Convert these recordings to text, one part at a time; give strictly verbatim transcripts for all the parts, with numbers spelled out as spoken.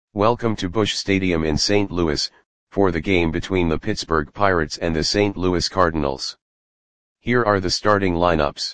Welcome to Busch Stadium in Saint Louis, for the game between the Pittsburgh Pirates and the Saint Louis Cardinals. Here are the starting lineups.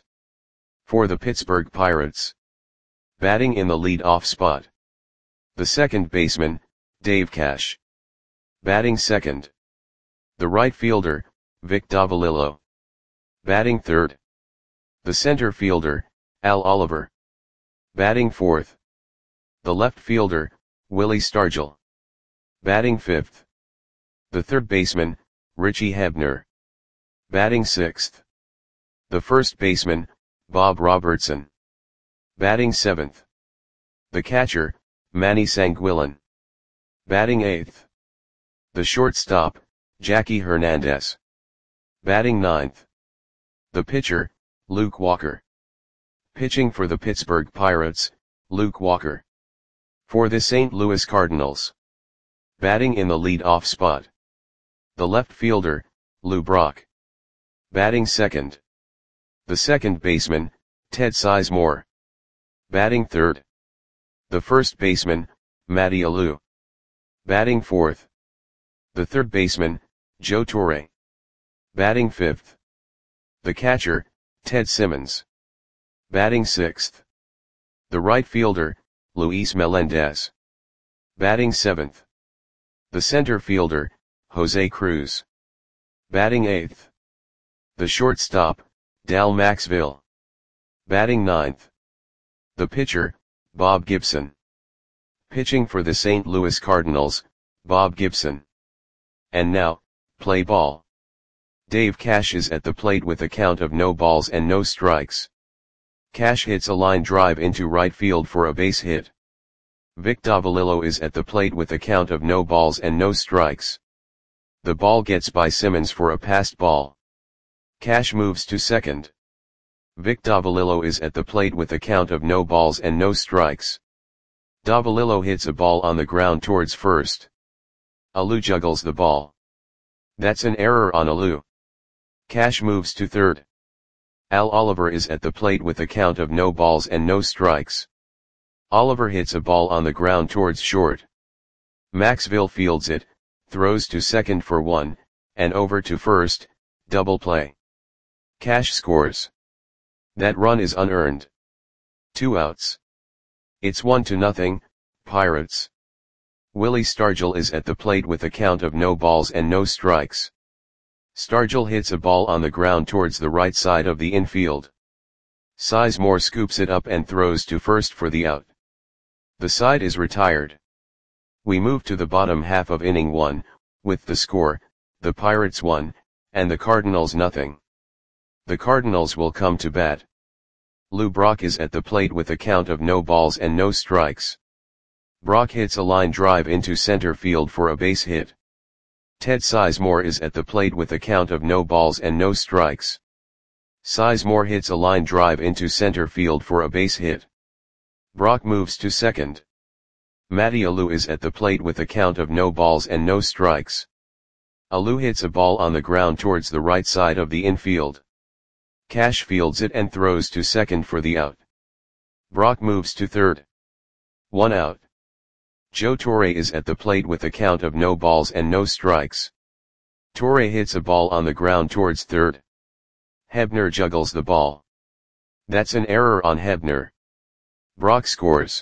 For the Pittsburgh Pirates. Batting in the lead-off spot. The second baseman, Dave Cash. Batting second. The right fielder, Vic Davalillo. Batting third. The center fielder, Al Oliver. Batting fourth. The left fielder, Willie Stargell. Batting fifth. The third baseman, Richie Hebner. Batting sixth. The first baseman, Bob Robertson. Batting seventh. The catcher, Manny Sanguillen. Batting eighth. The shortstop, Jackie Hernandez. Batting ninth. The pitcher, Luke Walker. Pitching for the Pittsburgh Pirates, Luke Walker. For the Saint Louis Cardinals. Batting in the lead-off spot. The left fielder, Lou Brock. Batting second. The second baseman, Ted Sizemore. Batting third. The first baseman, Matty Alou. Batting fourth. The third baseman, Joe Torre. Batting fifth. The catcher, Ted Simmons. Batting sixth. The right fielder, Luis Melendez. Batting seventh. The center fielder, Jose Cruz. Batting eighth. The shortstop, Dal Maxville. Batting ninth. The pitcher, Bob Gibson. Pitching for the Saint Louis Cardinals, Bob Gibson. And now, play ball. Dave Cash is at the plate with a count of no balls and no strikes. Cash hits a line drive into right field for a base hit. Vic Davalillo is at the plate with a count of no balls and no strikes. The ball gets by Simmons for a passed ball. Cash moves to second. Vic Davalillo is at the plate with a count of no balls and no strikes. Davalillo hits a ball on the ground towards first. Alou juggles the ball. That's an error on Alou. Cash moves to third. Al Oliver is at the plate with a count of no balls and no strikes. Oliver hits a ball on the ground towards short. Maxville fields it, throws to second for one, and over to first, double play. Cash scores. That run is unearned. Two outs. It's one to nothing, Pirates. Willie Stargell is at the plate with a count of no balls and no strikes. Stargell hits a ball on the ground towards the right side of the infield. Sizemore scoops it up and throws to first for the out. The side is retired. We move to the bottom half of inning one, with the score, the Pirates one, and the Cardinals nothing. The Cardinals will come to bat. Lou Brock is at the plate with a count of no balls and no strikes. Brock hits a line drive into center field for a base hit. Ted Sizemore is at the plate with a count of no balls and no strikes. Sizemore hits a line drive into center field for a base hit. Brock moves to second. Matty Alou is at the plate with a count of no balls and no strikes. Alou hits a ball on the ground towards the right side of the infield. Cash fields it and throws to second for the out. Brock moves to third. One out. Joe Torre is at the plate with a count of no balls and no strikes. Torre hits a ball on the ground towards third. Hebner juggles the ball. That's an error on Hebner. Brock scores.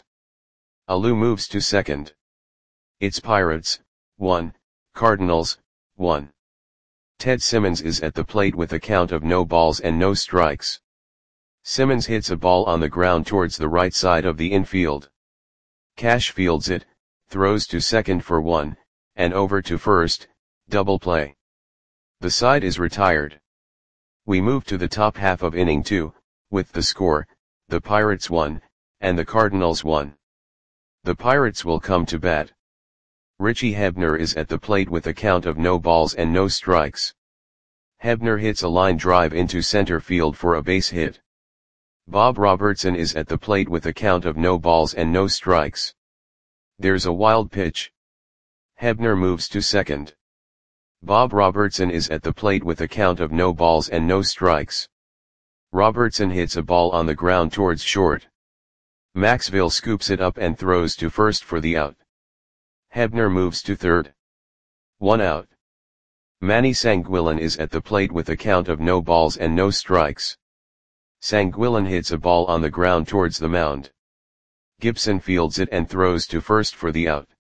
Alou moves to second. It's Pirates, one, Cardinals, one. Ted Simmons is at the plate with a count of no balls and no strikes. Simmons hits a ball on the ground towards the right side of the infield. Cash fields it, throws to second for one, and over to first, double play. The side is retired. We move to the top half of inning two, with the score, the Pirates one, and the Cardinals one. The Pirates will come to bat. Richie Hebner is at the plate with a count of no balls and no strikes. Hebner hits a line drive into center field for a base hit. Bob Robertson is at the plate with a count of no balls and no strikes. There's a wild pitch. Hebner moves to second. Bob Robertson is at the plate with a count of no balls and no strikes. Robertson hits a ball on the ground towards short. Maxville scoops it up and throws to first for the out. Hebner moves to third. One out. Manny Sanguillen is at the plate with a count of no balls and no strikes. Sanguillen hits a ball on the ground towards the mound. Gibson fields it and throws to first for the out.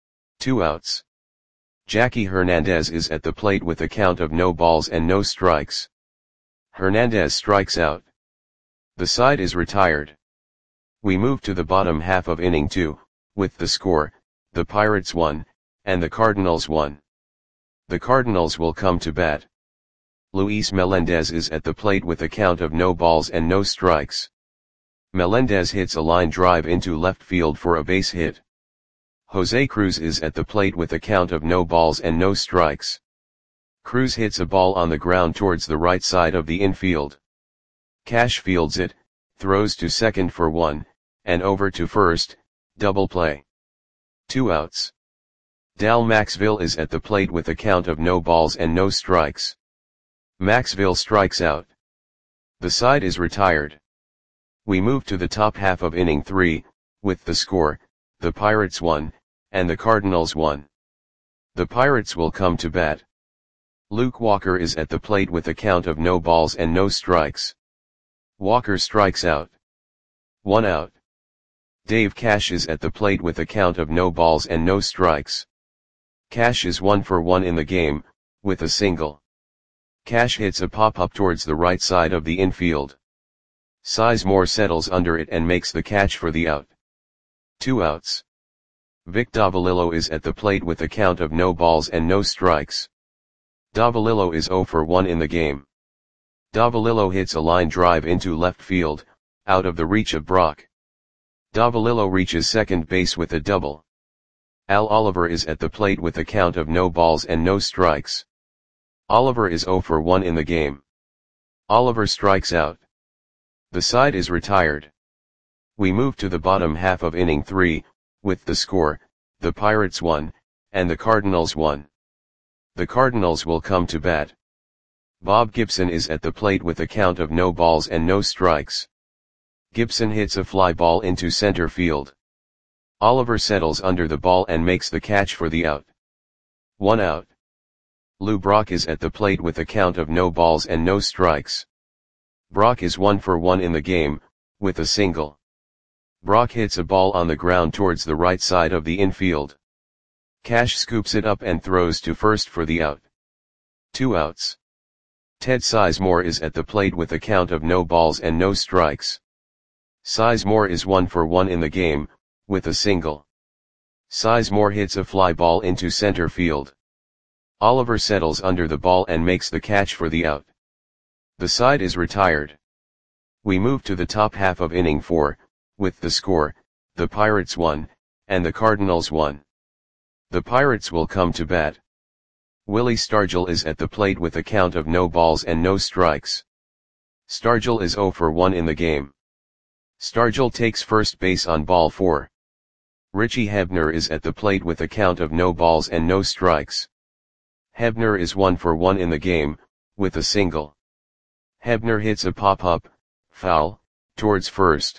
Two outs. Jackie Hernandez is at the plate with a count of no balls and no strikes. Hernandez strikes out. The side is retired. We move to the bottom half of inning two, with the score, the Pirates one, and the Cardinals one. The Cardinals will come to bat. Luis Melendez is at the plate with a count of no balls and no strikes. Melendez hits a line drive into left field for a base hit. Jose Cruz is at the plate with a count of no balls and no strikes. Cruz hits a ball on the ground towards the right side of the infield. Cash fields it, throws to second for one, and over to first, double play. Two outs. Dal Maxville is at the plate with a count of no balls and no strikes. Maxville strikes out. The side is retired. We move to the top half of inning three, with the score, the Pirates one, and the Cardinals one. The Pirates will come to bat. Luke Walker is at the plate with a count of no balls and no strikes. Walker strikes out. One out. Dave Cash is at the plate with a count of no balls and no strikes. Cash is one for one in the game, with a single. Cash hits a pop-up towards the right side of the infield. Sizemore settles under it and makes the catch for the out. Two outs. Vic Davalillo is at the plate with a count of no balls and no strikes. Davalillo is zero for one in the game. Davalillo hits a line drive into left field, out of the reach of Brock. Davalillo reaches second base with a double. Al Oliver is at the plate with a count of no balls and no strikes. Oliver is zero for one in the game. Oliver strikes out. The side is retired. We move to the bottom half of inning three, with the score, the Pirates one, and the Cardinals one. The Cardinals will come to bat. Bob Gibson is at the plate with a count of no balls and no strikes. Gibson hits a fly ball into center field. Oliver settles under the ball and makes the catch for the out. One out. Lou Brock is at the plate with a count of no balls and no strikes. Brock is one for one in the game, with a single. Brock hits a ball on the ground towards the right side of the infield. Cash scoops it up and throws to first for the out. Two outs. Ted Sizemore is at the plate with a count of no balls and no strikes. Sizemore is one for one in the game, with a single. Sizemore hits a fly ball into center field. Oliver settles under the ball and makes the catch for the out. The side is retired. We move to the top half of inning four, with the score, the Pirates one, and the Cardinals one. The Pirates will come to bat. Willie Stargell is at the plate with a count of no balls and no strikes. Stargell is zero for one in the game. Stargell takes first base on ball four. Richie Hebner is at the plate with a count of no balls and no strikes. Hebner is one for one in the game, with a single. Hebner hits a pop-up, foul, towards first.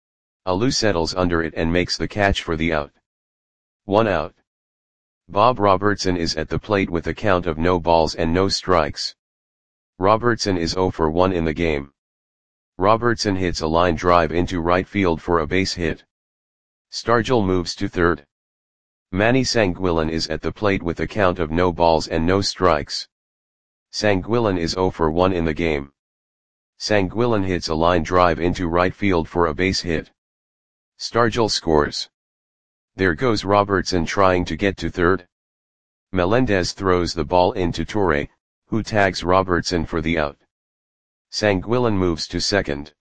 Alou settles under it and makes the catch for the out. One out. Bob Robertson is at the plate with a count of no balls and no strikes. Robertson is zero for one in the game. Robertson hits a line drive into right field for a base hit. Stargell moves to third. Manny Sanguillen is at the plate with a count of no balls and no strikes. Sanguillen is zero for one in the game. Sanguillen hits a line drive into right field for a base hit. Stargell scores. There goes Robertson trying to get to third. Melendez throws the ball into Torre, who tags Robertson for the out. Sanguillen moves to second.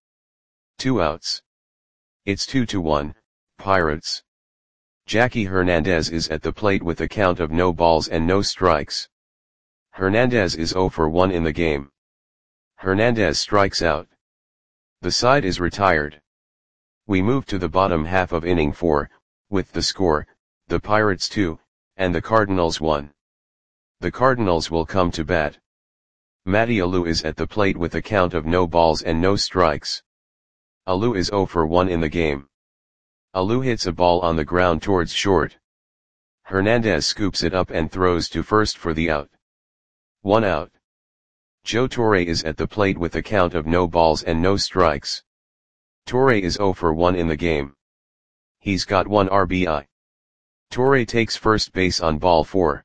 Two outs. It's two to one, Pirates. Jackie Hernandez is at the plate with a count of no balls and no strikes. Hernandez is zero for one in the game. Hernandez strikes out. The side is retired. We move to the bottom half of inning four, with the score, the Pirates two, and the Cardinals one. The Cardinals will come to bat. Matty Alou is at the plate with a count of no balls and no strikes. Alou is zero for one in the game. Alou hits a ball on the ground towards short. Hernandez scoops it up and throws to first for the out. One out. Joe Torre is at the plate with a count of no balls and no strikes. Torre is zero for one in the game. He's got one R B I. Torre takes first base on ball four.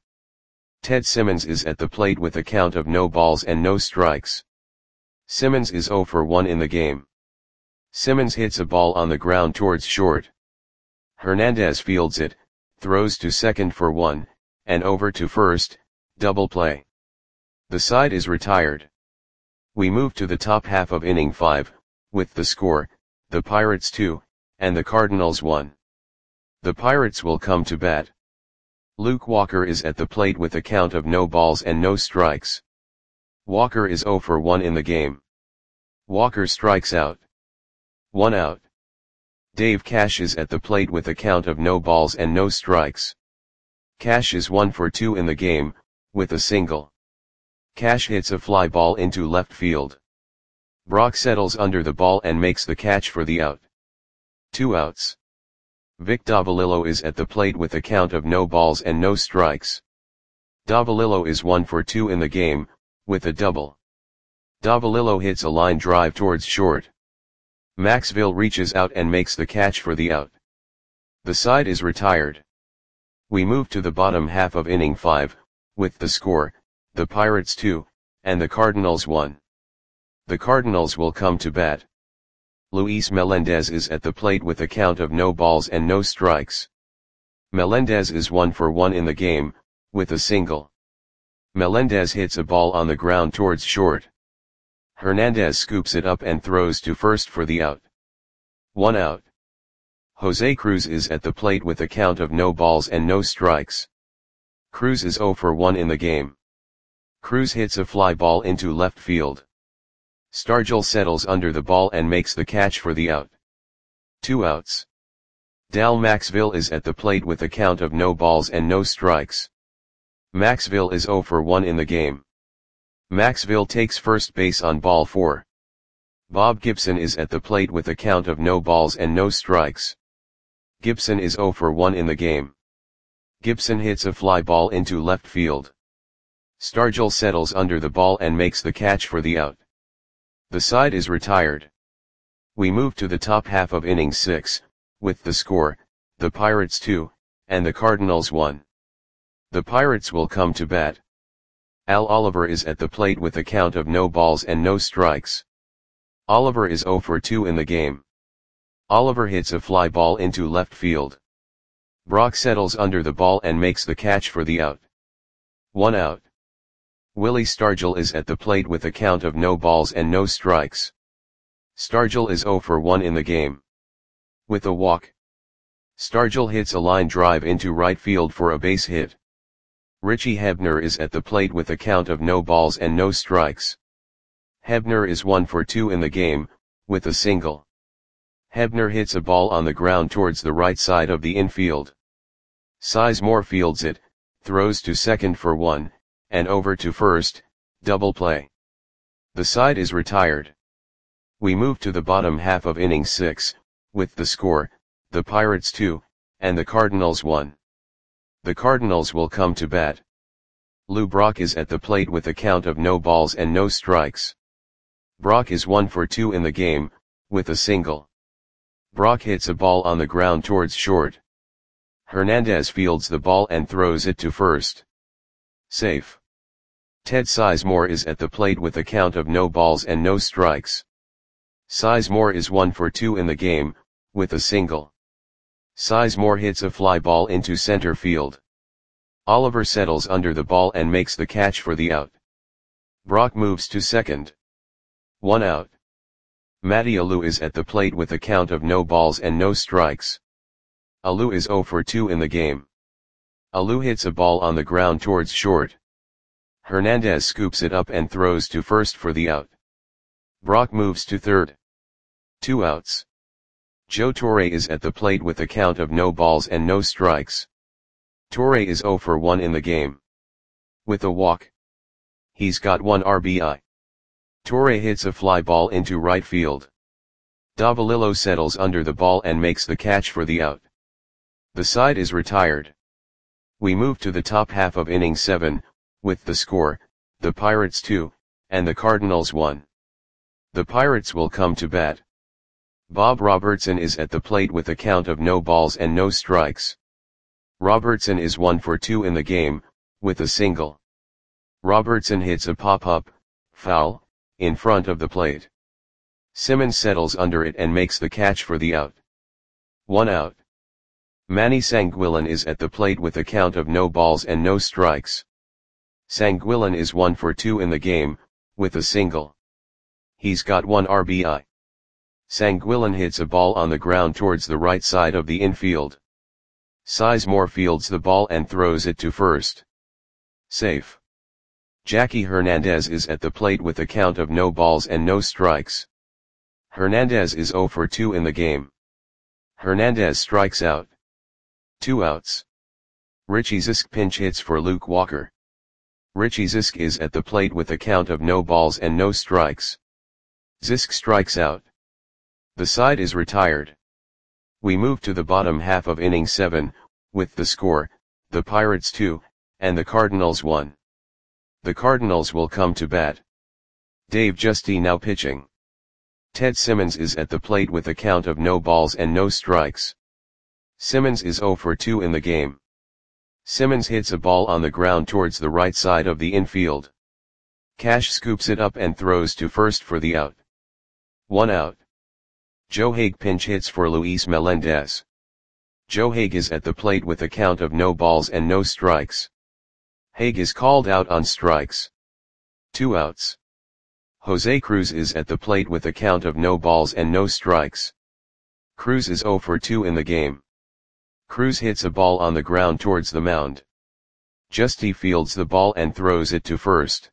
Ted Simmons is at the plate with a count of no balls and no strikes. Simmons is zero for one in the game. Simmons hits a ball on the ground towards short. Hernandez fields it, throws to second for one, and over to first, double play. The side is retired. We move to the top half of inning five, with the score, the Pirates two, and the Cardinals one. The Pirates will come to bat. Luke Walker is at the plate with a count of no balls and no strikes. Walker is zero for one in the game. Walker strikes out. One out. Dave Cash is at the plate with a count of no balls and no strikes. Cash is one for two in the game, with a single. Cash hits a fly ball into left field. Brock settles under the ball and makes the catch for the out. Two outs. Vic Davalillo is at the plate with a count of no balls and no strikes. Davalillo is one for two in the game, with a double. Davalillo hits a line drive towards short. Maxville reaches out and makes the catch for the out. The side is retired. We move to the bottom half of inning five, with the score, the Pirates two, and the Cardinals one. The Cardinals will come to bat. Luis Melendez is at the plate with a count of no balls and no strikes. Melendez is one for one in the game, with a single. Melendez hits a ball on the ground towards short. Hernandez scoops it up and throws to first for the out. One out. Jose Cruz is at the plate with a count of no balls and no strikes. Cruz is zero for one in the game. Cruz hits a fly ball into left field. Stargell settles under the ball and makes the catch for the out. Two outs. Dal Maxville is at the plate with a count of no balls and no strikes. Maxville is zero for one in the game. Maxville takes first base on ball four. Bob Gibson is at the plate with a count of no balls and no strikes. Gibson is zero for one in the game. Gibson hits a fly ball into left field. Stargell settles under the ball and makes the catch for the out. The side is retired. We move to the top half of inning six, with the score, the Pirates two, and the Cardinals one. The Pirates will come to bat. Al Oliver is at the plate with a count of no balls and no strikes. Oliver is zero for two in the game. Oliver hits a fly ball into left field. Brock settles under the ball and makes the catch for the out. One out. Willie Stargell is at the plate with a count of no balls and no strikes. Stargell is zero for one in the game. With a walk. Stargell hits a line drive into right field for a base hit. Richie Hebner is at the plate with a count of no balls and no strikes. Hebner is one for two in the game, with a single. Hebner hits a ball on the ground towards the right side of the infield. Sizemore fields it, throws to second for one, and over to first, double play. The side is retired. We move to the bottom half of inning six, with the score, the Pirates two, and the Cardinals one. The Cardinals will come to bat. Lou Brock is at the plate with a count of no balls and no strikes. Brock is one for two in the game, with a single. Brock hits a ball on the ground towards short. Hernandez fields the ball and throws it to first. Safe. Ted Sizemore is at the plate with a count of no balls and no strikes. Sizemore is one for two in the game, with a single. Sizemore hits a fly ball into center field. Oliver settles under the ball and makes the catch for the out. Brock moves to second. One out. Matty Alou is at the plate with a count of no balls and no strikes. Alou is zero for two in the game. Alou hits a ball on the ground towards short. Hernandez scoops it up and throws to first for the out. Brock moves to third. Two outs. Joe Torre is at the plate with a count of no balls and no strikes. Torre is zero for one in the game. With a walk. He's got one R B I. Torre hits a fly ball into right field. Davalillo settles under the ball and makes the catch for the out. The side is retired. We move to the top half of inning seven, with the score, the Pirates two, and the Cardinals one. The Pirates will come to bat. Bob Robertson is at the plate with a count of no balls and no strikes. Robertson is one for two in the game, with a single. Robertson hits a pop-up, foul, in front of the plate. Simmons settles under it and makes the catch for the out. One out. Manny Sanguillen is at the plate with a count of no balls and no strikes. Sanguillen is one for two in the game, with a single. He's got one R B I. Sanguillen hits a ball on the ground towards the right side of the infield. Sizemore fields the ball and throws it to first. Safe. Jackie Hernandez is at the plate with a count of no balls and no strikes. Hernandez is zero for two in the game. Hernandez strikes out. Two outs. Richie Zisk pinch hits for Luke Walker. Richie Zisk is at the plate with a count of no balls and no strikes. Zisk strikes out. The side is retired. We move to the bottom half of inning seven, with the score, the Pirates two, and the Cardinals one. The Cardinals will come to bat. Dave Giusti now pitching. Ted Simmons is at the plate with a count of no balls and no strikes. Simmons is zero for two in the game. Simmons hits a ball on the ground towards the right side of the infield. Cash scoops it up and throws to first for the out. One out. Joe Hague pinch hits for Luis Melendez. Joe Hague is at the plate with a count of no balls and no strikes. Hague is called out on strikes. Two outs. Jose Cruz is at the plate with a count of no balls and no strikes. Cruz is zero for two in the game. Cruz hits a ball on the ground towards the mound. Giusti fields the ball and throws it to first.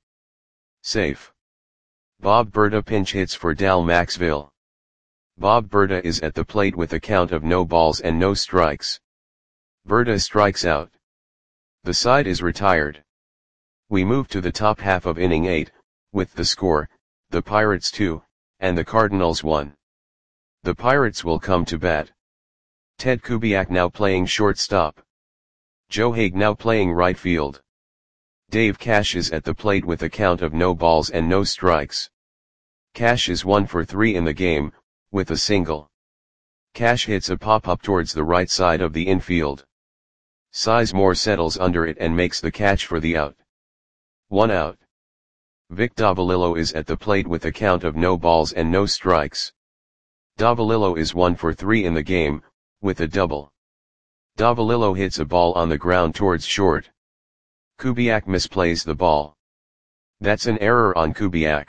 Safe. Bob Berta pinch hits for Dal Maxville. Bob Berta is at the plate with a count of no balls and no strikes. Berta strikes out. The side is retired. We move to the top half of inning eight, with the score, the Pirates two, and the Cardinals one. The Pirates will come to bat. Ted Kubiak now playing shortstop. Joe Hague now playing right field. Dave Cash is at the plate with a count of no balls and no strikes. Cash is one for three in the game, with a single. Cash hits a pop-up towards the right side of the infield. Sizemore settles under it and makes the catch for the out. One out. Vic Davalillo is at the plate with a count of no balls and no strikes. Davalillo is one for three in the game, with a double. Davalillo hits a ball on the ground towards short. Kubiak misplays the ball. That's an error on Kubiak.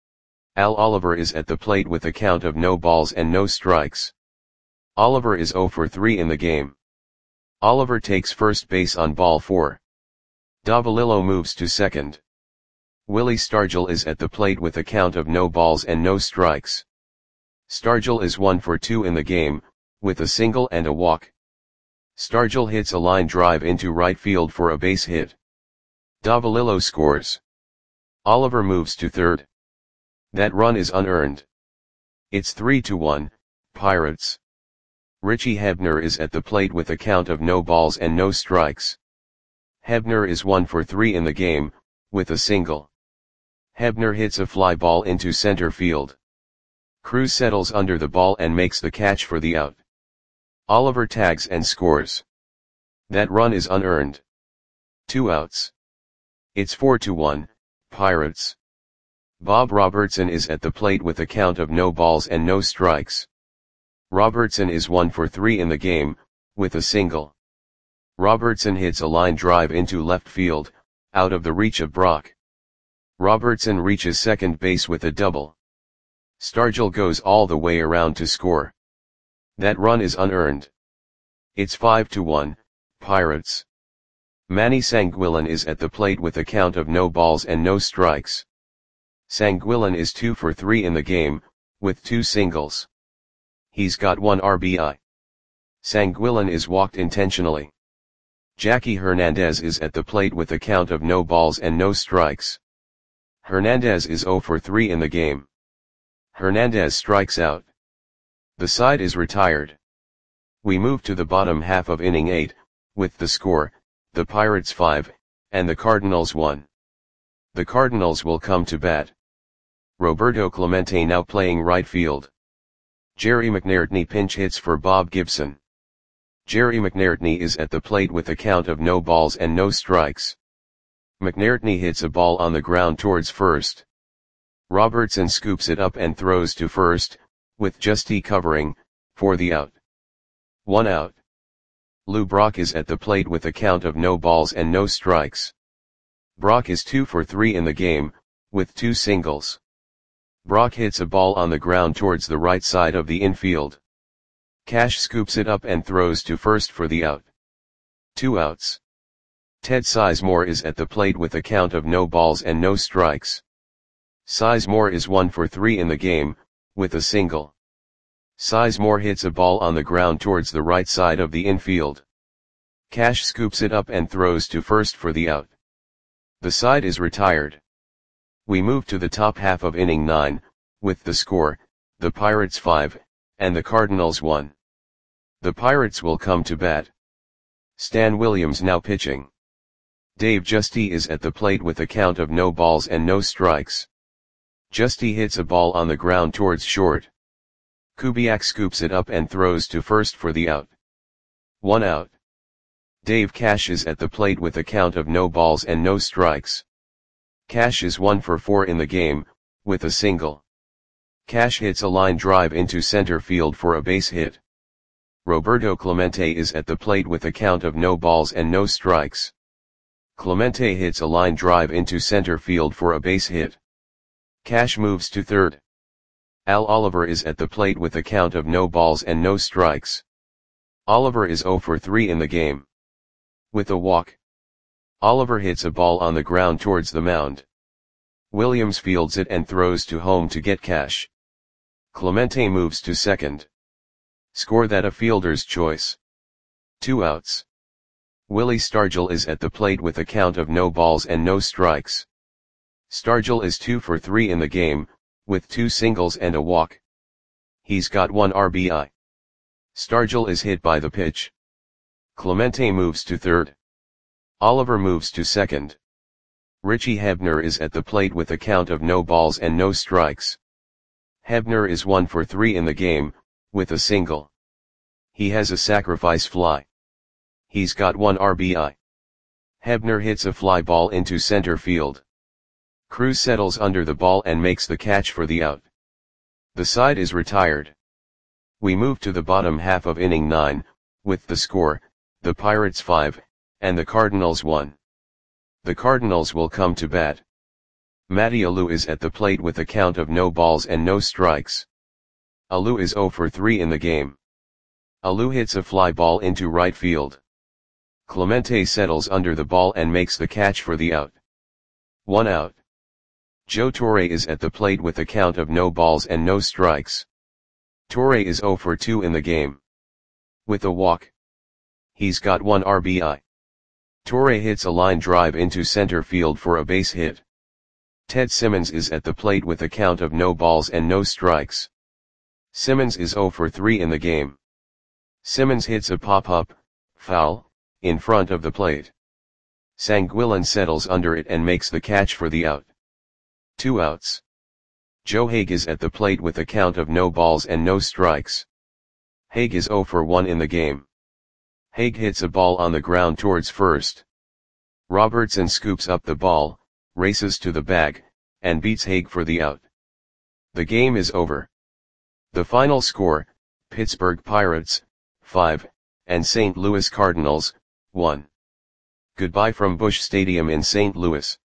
Al Oliver is at the plate with a count of no balls and no strikes. Oliver is zero for three in the game. Oliver takes first base on ball four. Davalillo moves to second. Willie Stargell is at the plate with a count of no balls and no strikes. Stargell is one for two in the game, with a single and a walk. Stargell hits a line drive into right field for a base hit. Davalillo scores. Oliver moves to third. That run is unearned. It's three to one, Pirates. Richie Hebner is at the plate with a count of no balls and no strikes. Hebner is one for three in the game, with a single. Hebner hits a fly ball into center field. Cruz settles under the ball and makes the catch for the out. Oliver tags and scores. That run is unearned. Two outs. It's four to one, Pirates. Bob Robertson is at the plate with a count of no balls and no strikes. Robertson is one for three in the game, with a single. Robertson hits a line drive into left field, out of the reach of Brock. Robertson reaches second base with a double. Stargell goes all the way around to score. That run is unearned. It's five to one, Pirates. Manny Sanguillen is at the plate with a count of no balls and no strikes. Sanguillen is two for three in the game, with two singles. He's got one R B I. Sanguillen is walked intentionally. Jackie Hernandez is at the plate with a count of no balls and no strikes. Hernandez is zero for three in the game. Hernandez strikes out. The side is retired. We move to the bottom half of inning eight, with the score, the Pirates five, and the Cardinals one. The Cardinals will come to bat. Roberto Clemente now playing right field. Jerry McNairtney pinch hits for Bob Gibson. Jerry McNairtney is at the plate with a count of no balls and no strikes. McNairtney hits a ball on the ground towards first. Robertson scoops it up and throws to first, with Justy covering, for the out. One out. Lou Brock is at the plate with a count of no balls and no strikes. Brock is two for three in the game, with two singles. Brock hits a ball on the ground towards the right side of the infield. Cash scoops it up and throws to first for the out. Two outs. Ted Sizemore is at the plate with a count of no balls and no strikes. Sizemore is one for three in the game, with a single. Sizemore hits a ball on the ground towards the right side of the infield. Cash scoops it up and throws to first for the out. The side is retired. We move to the top half of inning nine, with the score, the Pirates five, and the Cardinals one. The Pirates will come to bat. Stan Williams now pitching. Dave Justy is at the plate with a count of no balls and no strikes. Justy hits a ball on the ground towards short. Kubiak scoops it up and throws to first for the out. One out. Dave Cash is at the plate with a count of no balls and no strikes. Cash is one for four in the game, with a single. Cash hits a line drive into center field for a base hit. Roberto Clemente is at the plate with a count of no balls and no strikes. Clemente hits a line drive into center field for a base hit. Cash moves to third. Al Oliver is at the plate with a count of no balls and no strikes. Oliver is zero for three in the game. With a walk. Oliver hits a ball on the ground towards the mound. Williams fields it and throws to home to get Cash. Clemente moves to second. Score that a fielder's choice. Two outs. Willie Stargell is at the plate with a count of no balls and no strikes. Stargell is two for three in the game, with two singles and a walk. He's got one R B I. Stargell is hit by the pitch. Clemente moves to third. Oliver moves to second. Richie Hebner is at the plate with a count of no balls and no strikes. Hebner is one for three in the game, with a single. He has a sacrifice fly. He's got one R B I. Hebner hits a fly ball into center field. Cruz settles under the ball and makes the catch for the out. The side is retired. We move to the bottom half of inning nine, with the score, the Pirates five, and the Cardinals one. The Cardinals will come to bat. Matty Alou is at the plate with a count of no balls and no strikes. Alou is zero for three in the game. Alou hits a fly ball into right field. Clemente settles under the ball and makes the catch for the out. One out. Joe Torre is at the plate with a count of no balls and no strikes. Torre is zero for two in the game. With a walk. He's got one R B I. Torre hits a line drive into center field for a base hit. Ted Simmons is at the plate with a count of no balls and no strikes. Simmons is zero for three in the game. Simmons hits a pop-up, foul, in front of the plate. Sanguillen settles under it and makes the catch for the out. Two outs. Joe Haig is at the plate with a count of no balls and no strikes. Haig is zero for one in the game. Haig hits a ball on the ground towards first. Robertson scoops up the ball, races to the bag, and beats Haig for the out. The game is over. The final score, Pittsburgh Pirates, five, and Saint Louis Cardinals, one. Goodbye from Busch Stadium in Saint Louis.